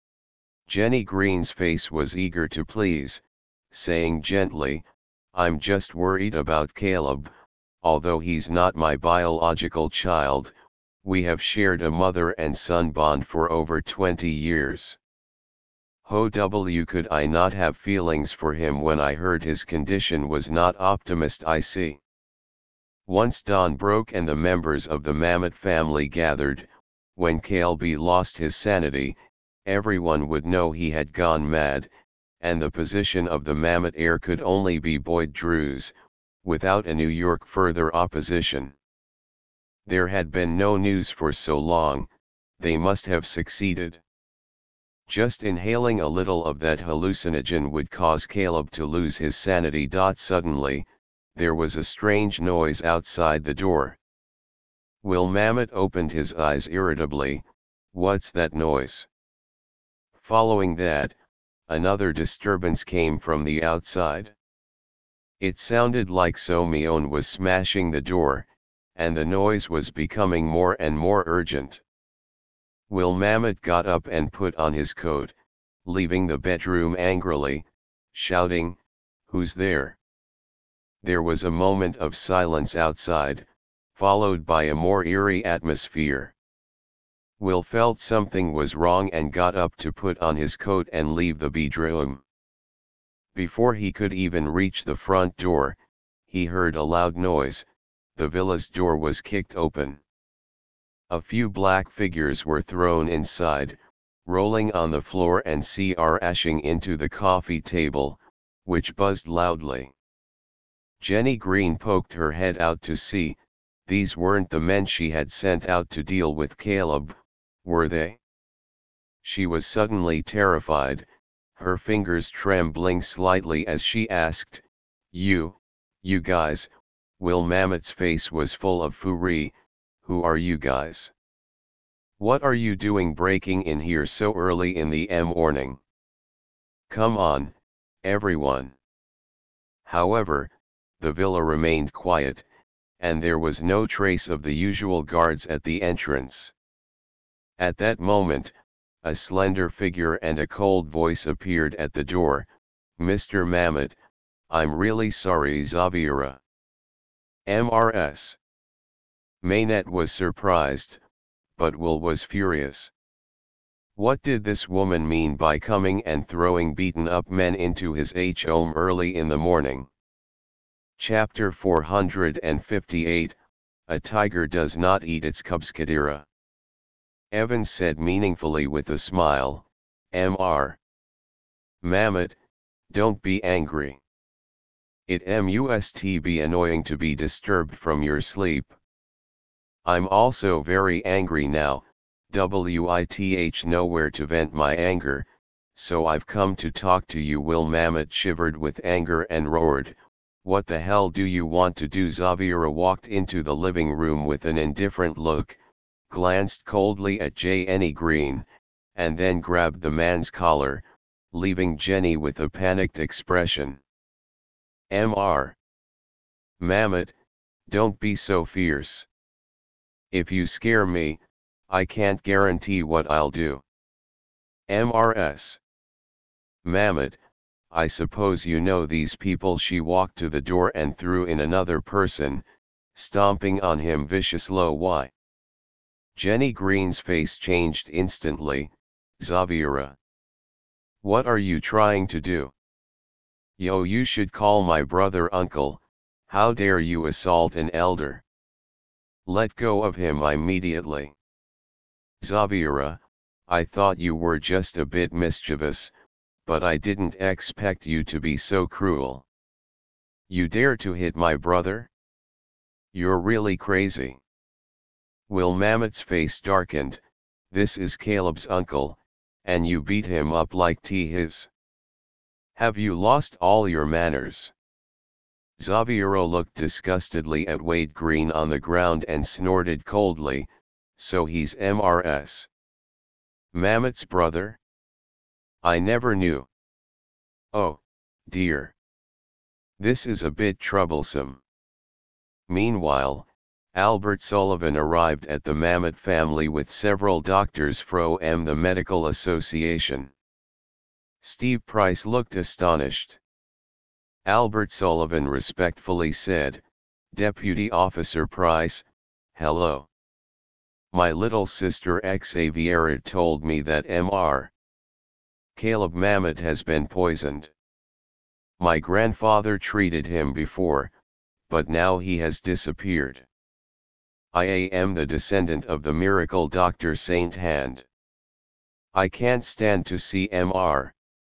Jenny Green's face was eager to please, saying gently, I'm just worried about Caleb. Although he's not my biological child, we have shared a mother and son bond for over twenty years. How w could I not have feelings for him when I heard his condition was not optimist I see. Once dawn broke and the members of the Mamet family gathered, when Caleb lost his sanity, everyone would know he had gone mad, and the position of the Mamet heir could only be Boyd Drews, without a New York further opposition. There had been no news for so long, they must have succeeded. Just inhaling a little of that hallucinogen would cause Caleb to lose his sanity. Suddenly, there was a strange noise outside the door. Will Mamet opened his eyes irritably. What's that noise? Following that, another disturbance came from the outside. It sounded like Somion was smashing the door, and the noise was becoming more and more urgent. Will Mamet got up and put on his coat, leaving the bedroom angrily, shouting, Who's there? There was a moment of silence outside, followed by a more eerie atmosphere. Will felt something was wrong and got up to put on his coat and leave the bedroom. Before he could even reach the front door, he heard a loud noise. The villa's door was kicked open. A few black figures were thrown inside, rolling on the floor and crashing into the coffee table, which buzzed loudly. Jenny Green poked her head out to see. These weren't the men she had sent out to deal with Caleb, were they? She was suddenly terrified, her fingers trembling slightly as she asked, You, you guys. Will Mamet's face was full of fury. Who are you guys? What are you doing breaking in here so early in the morning? Come on, everyone. However, the villa remained quiet, and there was no trace of the usual guards at the entrance. At that moment, a slender figure and a cold voice appeared at the door. "Mister Mamet, I'm really sorry, Xaviera." M R S. Maynette was surprised, but Will was furious. What did this woman mean by coming and throwing beaten-up men into his home early in the morning? Chapter four hundred fifty-eight, A Tiger Does Not Eat Its Cubs. Kadira. Evans said meaningfully with a smile, M R Mamet, don't be angry. It must be annoying to be disturbed from your sleep. I'm also very angry now, with nowhere to vent my anger, so I've come to talk to you. Will Mamet shivered with anger and roared, "What the hell do you want to do?" Xaviera walked into the living room with an indifferent look, glanced coldly at Jenny Green, and then grabbed the man's collar, leaving Jenny with a panicked expression. M R Mamet, don't be so fierce. If you scare me, I can't guarantee what I'll do. M R S Mamet, I suppose you know these people. She walked to the door and threw in another person, stomping on him viciously. Why? Jenny Green's face changed instantly. Xaviera, what are you trying to do? Yo, you should call my brother uncle. How dare you assault an elder? Let go of him immediately. Xaviera, I thought you were just a bit mischievous, but I didn't expect you to be so cruel. You dare to hit my brother? You're really crazy. Will Mamet's face darkened. This is Caleb's uncle, and you beat him up like t his. Have you lost all your manners? Xaviera looked disgustedly at Wade Green on the ground and snorted coldly, so he's M R S Mamet's brother? I never knew. Oh, dear. This is a bit troublesome. Meanwhile, Albert Sullivan arrived at the Mamet family with several doctors from the Medical Association. Steve Price looked astonished. Albert Sullivan respectfully said, "Deputy Officer Price, hello. My little sister Xaviera told me that M R Caleb Mamet has been poisoned. My grandfather treated him before, but now he has disappeared. I am the descendant of the miracle doctor Saint Hand. I can't stand to see M R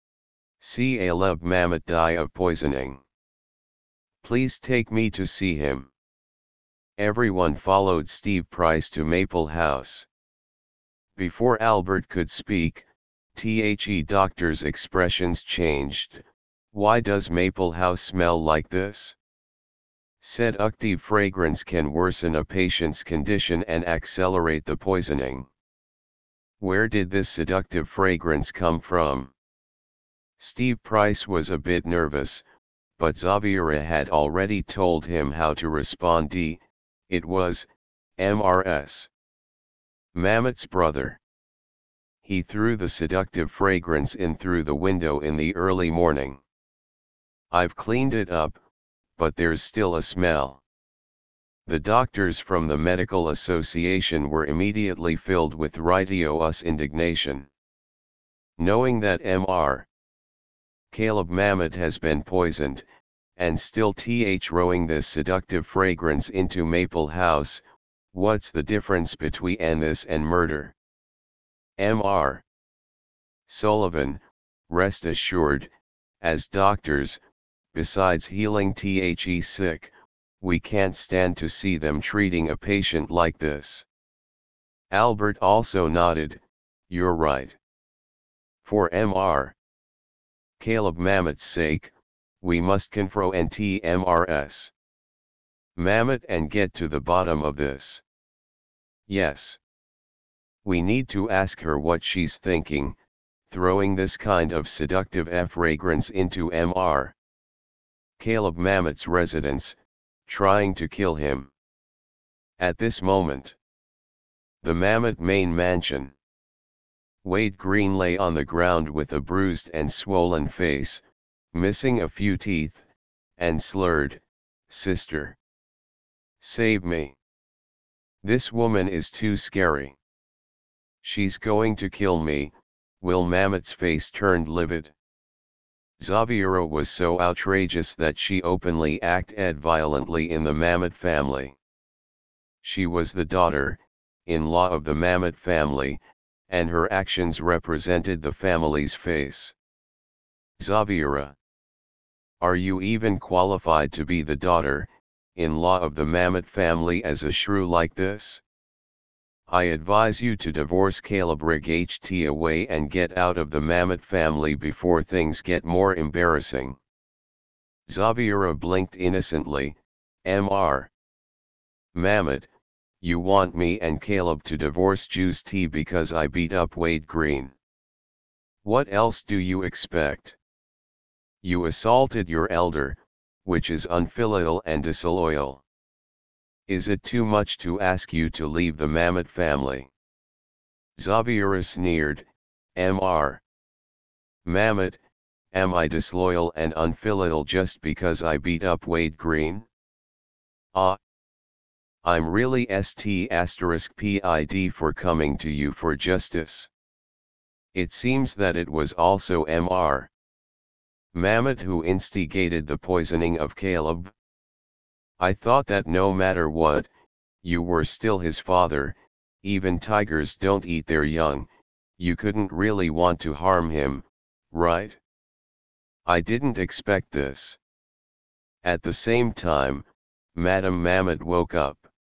Caleb Mamet die of poisoning. Please take me to see him." Everyone followed Steve Price to Maple House. Before Albert could speak, the doctor's expressions changed. "Why does Maple House smell like this?" Seductive fragrance can worsen a patient's condition and accelerate the poisoning. Where did this seductive fragrance come from? Steve Price was a bit nervous, but Xaviera had already told him how to respond. D. It was M R S Mamet's brother. He threw the seductive fragrance in through the window in the early morning. I've cleaned it up, but there's still a smell. The doctors from the Medical Association were immediately filled with righteous indignation. Knowing that M R Caleb Mamet has been poisoned, and still throwing this seductive fragrance into Maple House, what's the difference between this and murder? M R Sullivan, rest assured, as doctors, besides healing the sick, we can't stand to see them treating a patient like this. Albert also nodded, you're right. For M R Caleb Mamet's sake, we must confront M R S Mamet and get to the bottom of this. Yes. We need to ask her what she's thinking, throwing this kind of seductive fragrance into M R Caleb Mamet's residence, trying to kill him. At this moment, the Mamet main mansion. Wade Green lay on the ground with a bruised and swollen face, missing a few teeth, and slurred, "Sister, save me. This woman is too scary. She's going to kill me." Will Mamet's face turned livid. Xaviera was so outrageous that she openly acted violently in the Mamet family. She was the daughter-in-law of the Mamet family, and her actions represented the family's face. "Xaviera, are you even qualified to be the daughter-in-law of the Mamet family as a shrew like this? I advise you to divorce Caleb Right away and get out of the Mamet family before things get more embarrassing." Xaviera blinked innocently. "Mister Mamet, you want me and Caleb to divorce Juice T because I beat up Wade Green? What else do you expect? You assaulted your elder, which is unfilial and disloyal. Is it too much to ask you to leave the Mamet family?" Xaviera sneered. "Mister Mamet, am I disloyal and unfilial just because I beat up Wade Green? Ah, I'm really st asterisk pid for coming to you for justice. It seems that it was also Mister Mamet who instigated the poisoning of Caleb. I thought that no matter what, you were still his father. Even tigers don't eat their young. You couldn't really want to harm him, right? I didn't expect this." At the same time, Madame Mamet woke up.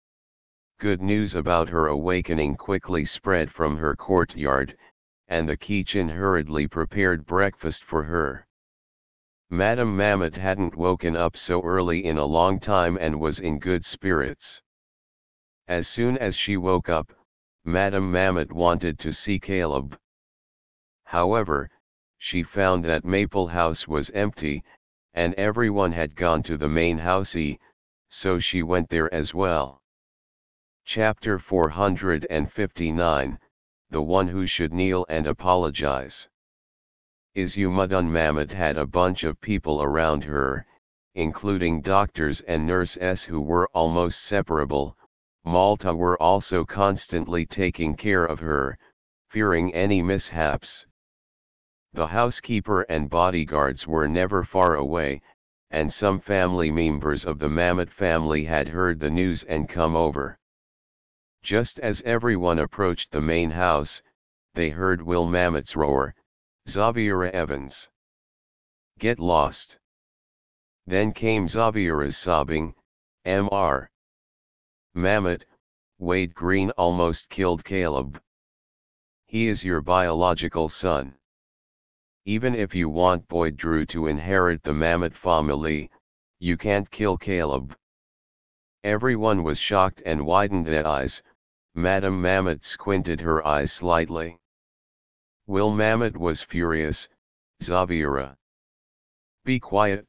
Good news about her awakening quickly spread from her courtyard, and the kitchen hurriedly prepared breakfast for her. Madame Mamet hadn't woken up so early in a long time and was in good spirits. As soon as she woke up, Madame Mamet wanted to see Caleb. However, she found that Maple House was empty, and everyone had gone to the main house, so she went there as well. Chapter four hundred fifty-nine, The One Who Should Kneel and Apologize. Izumudun Mamet had a bunch of people around her, including doctors and nurses who were almost separable. Malta were also constantly taking care of her, fearing any mishaps. The housekeeper and bodyguards were never far away, and some family members of the Mamet family had heard the news and come over. Just as everyone approached the main house, they heard Will Mamet's roar, "Xaviera Evans! Get lost!" Then came Xaviera's sobbing, "Mister Mamet, Wade Green almost killed Caleb. He is your biological son. Even if you want Boyd Drew to inherit the Mamet family, you can't kill Caleb." Everyone was shocked and widened their eyes. Madame Mamet squinted her eyes slightly. Will Mamet was furious. "Xaviera, be quiet.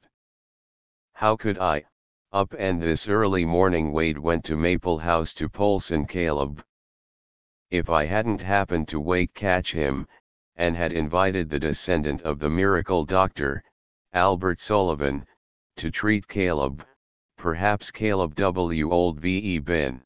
How could I, up and this early morning?" Wade went to Maple House to poison Caleb. "If I hadn't happened to wake catch him, and had invited the descendant of the miracle doctor, Albert Sullivan, to treat Caleb, perhaps Caleb W old ve been."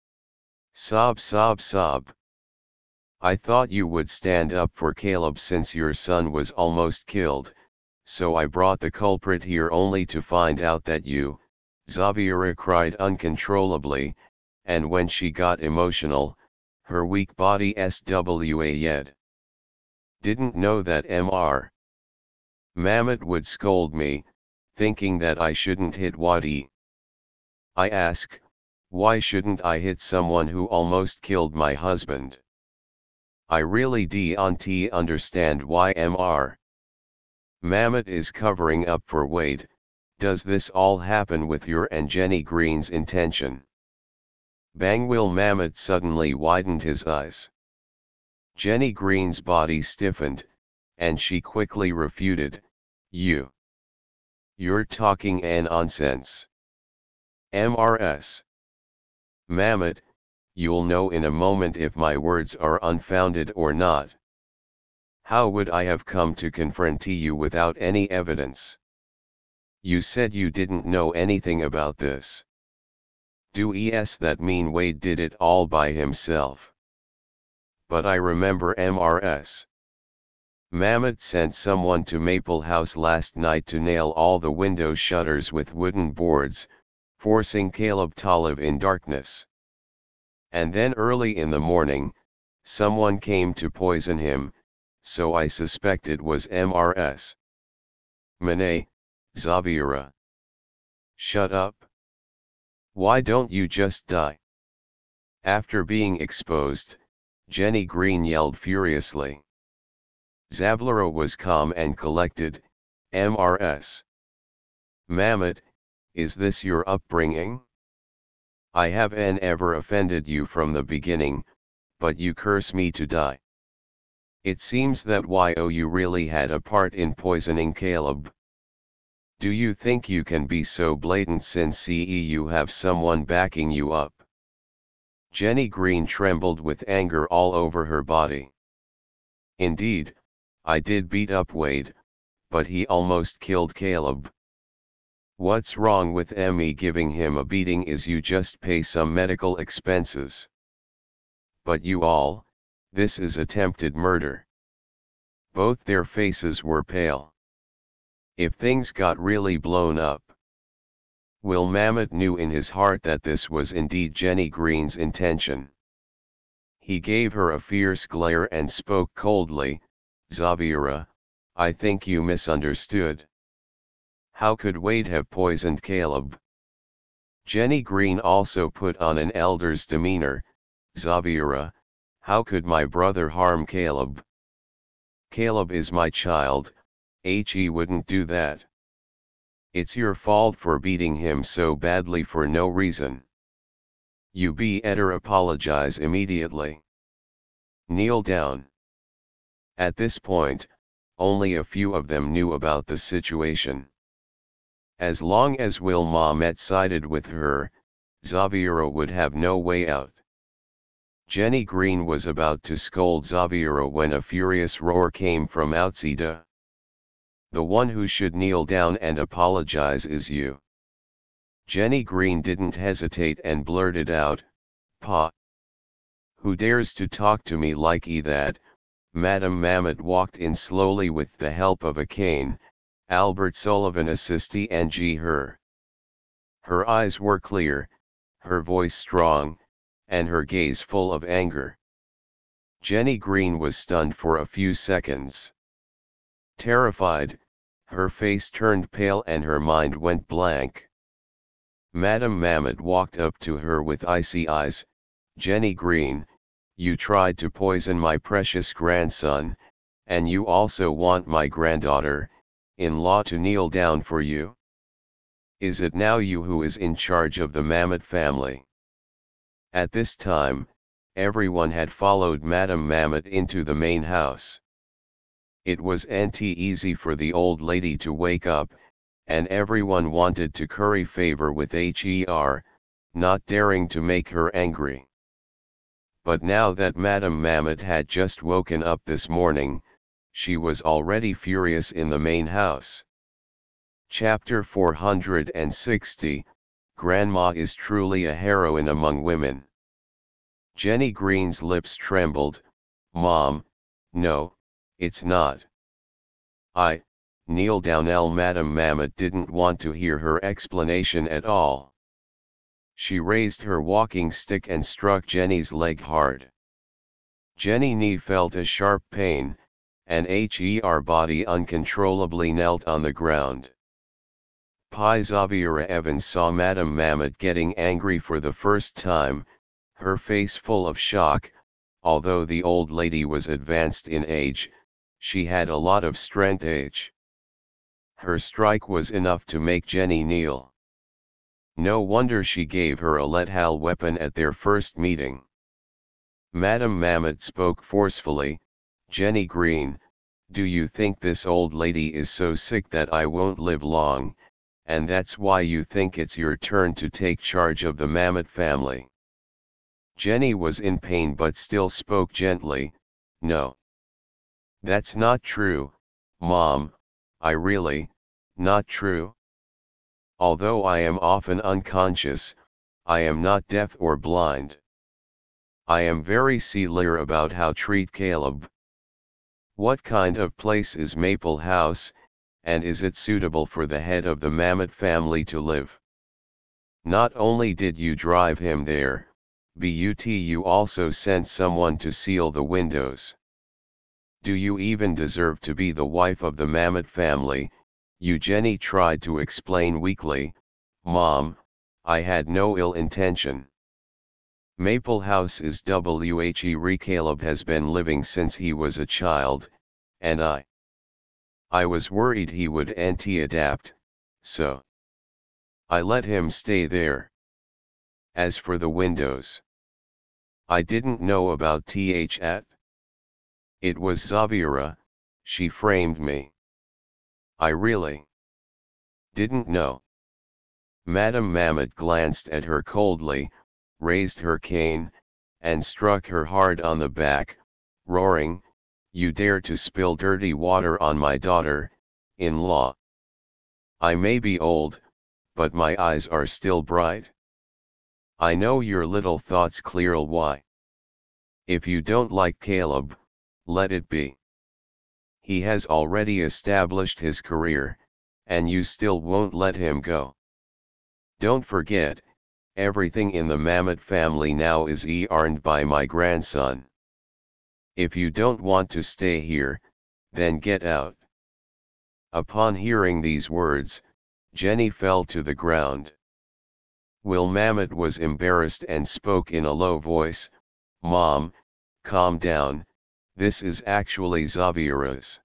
Sob sob sob. "I thought you would stand up for Caleb since your son was almost killed, so I brought the culprit here only to find out that you," Xaviera cried uncontrollably, and when she got emotional, her weak body swayed. "Didn't know that Mister Mamet would scold me, thinking that I shouldn't hit Wadi. I ask, why shouldn't I hit someone who almost killed my husband? I really don't understand why Mister Mamet is covering up for Wade. Does this all happen with your and Jenny Green's intention?" Bang! Will Mamet suddenly widened his eyes. Jenny Green's body stiffened, and she quickly refuted, "You You're talking an nonsense. M R S. Mamet, you'll know in a moment if my words are unfounded or not. How would I have come to confront you without any evidence? You said you didn't know anything about this. Do es that mean Wade did it all by himself? But I remember M R S. Mamet sent someone to Maple House last night to nail all the window shutters with wooden boards, forcing Caleb to live in darkness. And then early in the morning, someone came to poison him, so I suspect it was M R S. Mane, Xaviera. Shut up. Why don't you just die? After being exposed, Jenny Green yelled furiously. Xaviera was calm and collected. M R S. Mamet, is this your upbringing? I haven't ever offended you from the beginning, but you curse me to die. It seems that you really had a part in poisoning Caleb. Do you think you can be so blatant since you have someone backing you up? Jenny Green trembled with anger all over her body. Indeed, I did beat up Wade, but he almost killed Caleb. What's wrong with me giving him a beating is you just pay some medical expenses. But you all, this is attempted murder. Both their faces were pale. If things got really blown up. Will Mamet knew in his heart that this was indeed Jenny Green's intention. He gave her a fierce glare and spoke coldly, Xaviera, I think you misunderstood. How could Wade have poisoned Caleb? Jenny Green also put on an elder's demeanor, Xaviera, how could my brother harm Caleb? Caleb is my child, he wouldn't do that. It's your fault for beating him so badly for no reason. You better apologize immediately. Kneel down. At this point, only a few of them knew about the situation. As long as Will Mamet sided with her, Xaviera would have no way out. Jenny Green was about to scold Xaviera when a furious roar came from outside. The one who should kneel down and apologize is you. Jenny Green didn't hesitate and blurted out, Pa. Who dares to talk to me like that? Madame Mamet walked in slowly with the help of a cane, Albert Sullivan assisted her. Her eyes were clear, her voice strong, and her gaze full of anger. Jenny Green was stunned for a few seconds. Terrified, her face turned pale and her mind went blank. Madame Mamet walked up to her with icy eyes, Jenny Green, you tried to poison my precious grandson, and you also want my granddaughter-in-law to kneel down for you? Is it now you who is in charge of the Mamet family? At this time, everyone had followed Madame Mamet into the main house. It wasn't easy for the old lady to wake up, and everyone wanted to curry favor with her, not daring to make her angry. But now that Madame Mamet had just woken up this morning, she was already furious in the main house. Chapter four hundred sixty, Grandma is truly a heroine among women. Jenny Green's lips trembled, Mom, no, it's not. I, kneel down. El Madame Mamet didn't want to hear her explanation at all. She raised her walking stick and struck Jenny's leg hard. Jenny's knee felt a sharp pain, and her body uncontrollably knelt on the ground. Pi Xaviera Evans saw Madame Mamet getting angry for the first time, her face full of shock. Although the old lady was advanced in age, she had a lot of strength. Her strike was enough to make Jenny kneel. No wonder she gave her a lethal weapon at their first meeting. Madame Mamet spoke forcefully, Jenny Green, do you think this old lady is so sick that I won't live long, and that's why you think it's your turn to take charge of the Mamet family. Jenny was in pain but still spoke gently, no. That's not true, Mom, I really, not true. Although I am often unconscious, I am not deaf or blind. I am very clear about how treat Caleb. What kind of place is Maple House, and is it suitable for the head of the Mamet family to live? Not only did you drive him there, but you also sent someone to seal the windows. Do you even deserve to be the wife of the Mamet family? You Jenny tried to explain weakly, Mom, I had no ill intention. Maple House is where Caleb has been living since he was a child, and I. I was worried he would anti-adapt, so I let him stay there. As for the windows, I didn't know about that. It was Zaviera, she framed me. I really didn't know. Madame Mamet glanced at her coldly, raised her cane, and struck her hard on the back, roaring, you dare to spill dirty water on my daughter-in-law. I may be old, but my eyes are still bright. I know your little thoughts clearly why. If you don't like Caleb, let it be. He has already established his career, and you still won't let him go. Don't forget, everything in the Mamet family now is earned by my grandson. If you don't want to stay here, then get out. Upon hearing these words, Jenny fell to the ground. Will Mamet was embarrassed and spoke in a low voice, Mom, calm down, this is actually Zaviera's.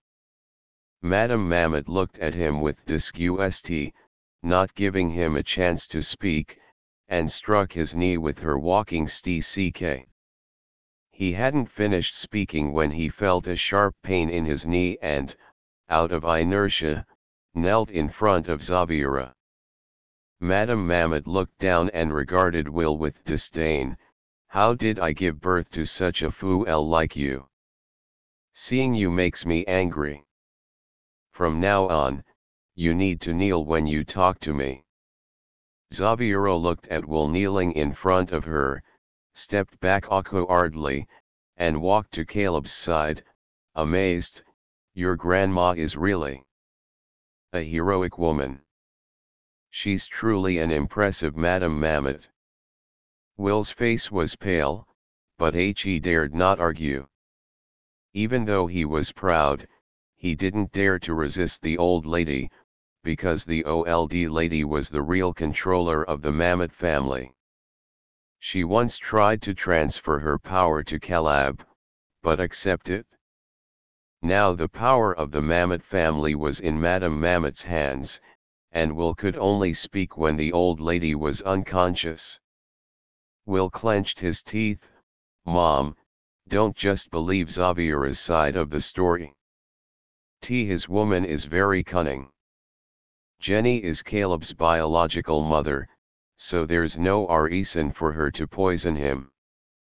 Madame Mamet looked at him with disgust, not giving him a chance to speak, and struck his knee with her walking stick. He hadn't finished speaking when he felt a sharp pain in his knee and, out of inertia, knelt in front of Zaviera. Madame Mamet looked down and regarded Will with disdain. How did I give birth to such a fool like you? Seeing you makes me angry. From now on, you need to kneel when you talk to me. Zaviera looked at Will kneeling in front of her, stepped back awkwardly, and walked to Caleb's side, amazed, your grandma is really a heroic woman. She's truly an impressive Madame Mamet. Will's face was pale, but he dared not argue. Even though he was proud, he didn't dare to resist the old lady, because the old lady was the real controller of the Mamet family. She once tried to transfer her power to Caleb, but accepted. Now the power of the Mamet family was in Madame Mamet's hands, and Will could only speak when the old lady was unconscious. Will clenched his teeth, Mom, don't just believe Zaviera's side of the story. T his woman is very cunning. Jenny is Caleb's biological mother, so there's no reason for her to poison him.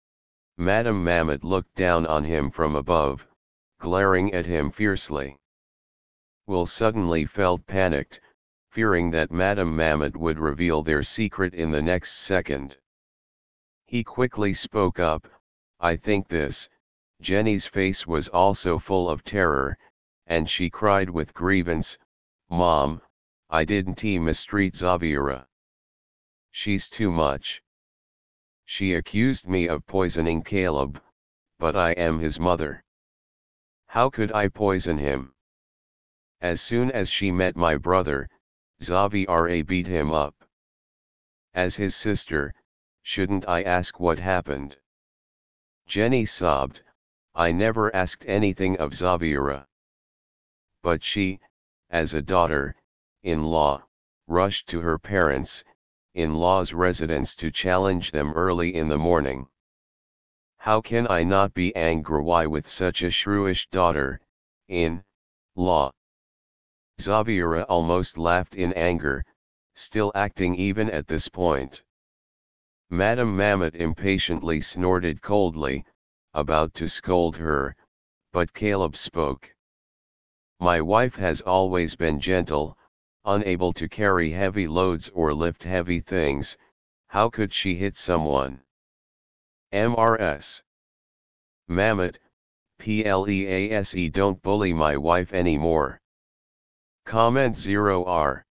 Madame Mamet looked down on him from above, glaring at him fiercely. Will suddenly felt panicked, fearing that Madame Mamet would reveal their secret in the next second. He quickly spoke up, I think this. Jenny's face was also full of terror, and she cried with grievance, Mom, I didn't mistreat Zaviera. She's too much. She accused me of poisoning Caleb, but I am his mother. How could I poison him? As soon as she met my brother, Zaviera beat him up. As his sister, shouldn't I ask what happened? Jenny sobbed, I never asked anything of Zaviera. But she, as a daughter-in-law, rushed to her parents-in-law's residence to challenge them early in the morning. How can I not be angry with such a shrewish daughter-in-law? Zaviera almost laughed in anger, still acting even at this point. Madam Mamet impatiently snorted coldly, about to scold her, but Caleb spoke. My wife has always been gentle, unable to carry heavy loads or lift heavy things, how could she hit someone? M R S. Mamet, please don't bully my wife anymore. Comment zero R.